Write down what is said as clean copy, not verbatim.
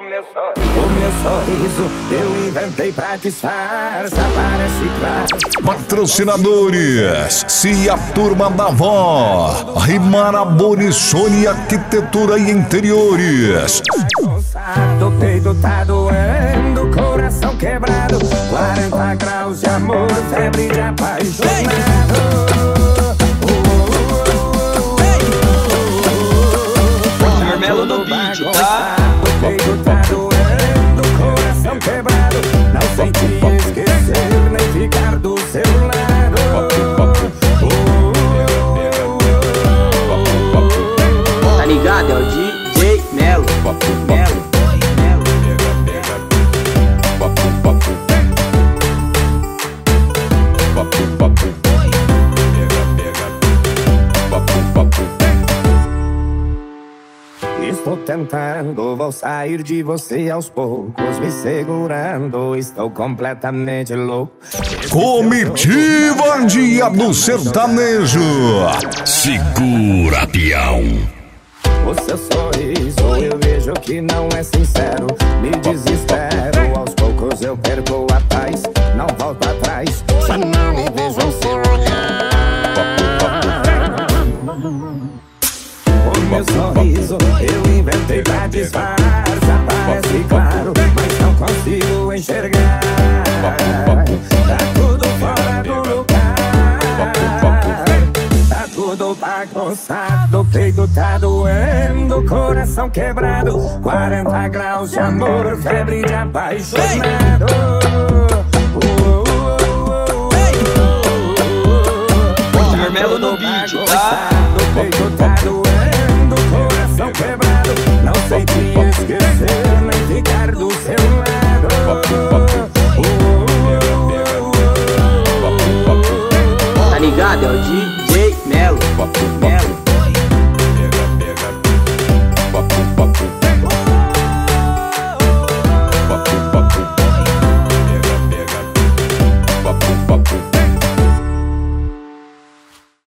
O meu sorriso eu inventei pra disfarçar, parece claro. Patrocinadores: Cia Turma da Vó, Rimaraboni Sony Arquitetura e Interiores. O peito tá doendo, coração quebrado, 40 graus de amor, febre de apaixonado. Marmelo no vídeo, tá? O peito tá doendo, coração quebrado, não senti esquecer nem ficar do seu lado. Tá ligado? É o DJ Melo. Melo. Estou tentando, vou sair de você aos poucos, me segurando, estou completamente louco. Comitiva Dia do Sertanejo. Segura, peão. O seu sorriso eu vejo que não é sincero, me desespero, aos poucos eu perco a paz, não volto atrás, se não me vejo ao seu olhar. O meu sorriso eu inventei pra disfarçar, parece claro, mas não consigo enxergar. Tá tudo fora do lugar, tá tudo bagunçado, o peito tá doendo, coração quebrado, 40 graus de amor, febre de apaixonado. Marmelo no vídeo, tá? O peito tá doendo, coração quebrado, não sei te esquecer nem ficar do seu lado. Tá ligado? É o DJ